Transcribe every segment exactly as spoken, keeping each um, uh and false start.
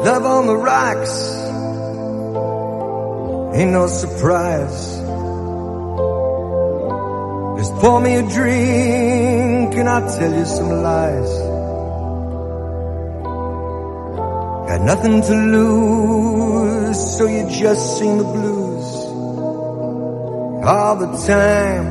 Love on the rocks, ain't no surprise. Just pour me a drink and I'll tell you some lies. Got nothing to lose, so you just sing the blues all the time.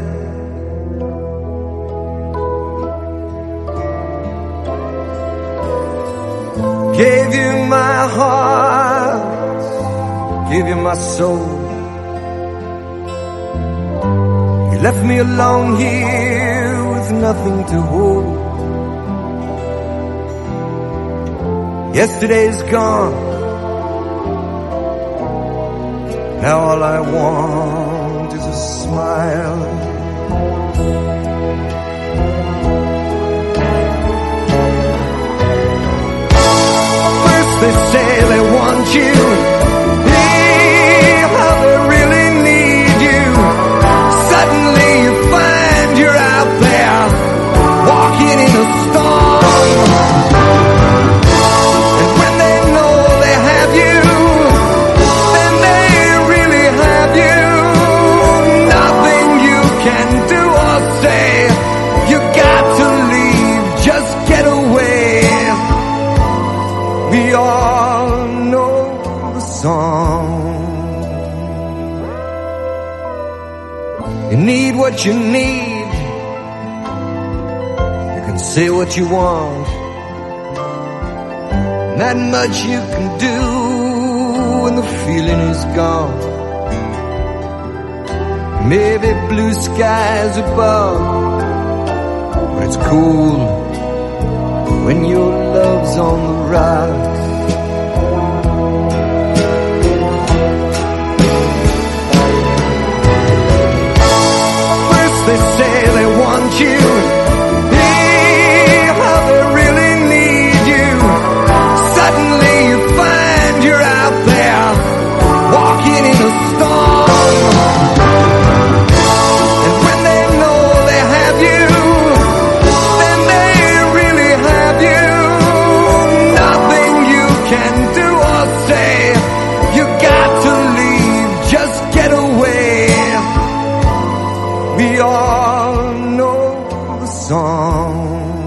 Gave you my heart, gave you my soul. You left me alone here with nothing to hold. Yesterday's gone, now all I want is a smile. They say they want you, yeah, how they really need you. Suddenly you find you're out there, walking in a storm. And when they know they have you, then they really have you. Nothing you can do or say, you got to leave, just get away. We all know the song. You need what you need. You can say what you want. Not much you can do when the feeling is gone. Maybe blue skies above, but it's cool when your love's on the rise. First they say they want you, yeah, how they really need you. Suddenly you find you're out there, walking in a storm. And when they know they have you, can do or say, you got to leave, just get away. We all know the song.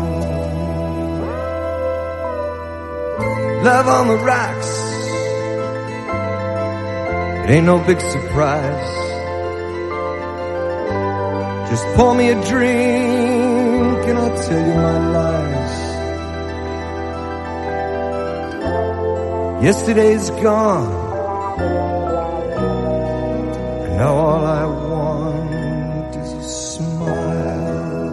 Love on the rocks, it ain't no big surprise. Just pour me a drink and I'll tell you my lies. Yesterday's gone, and now all I want is a smile.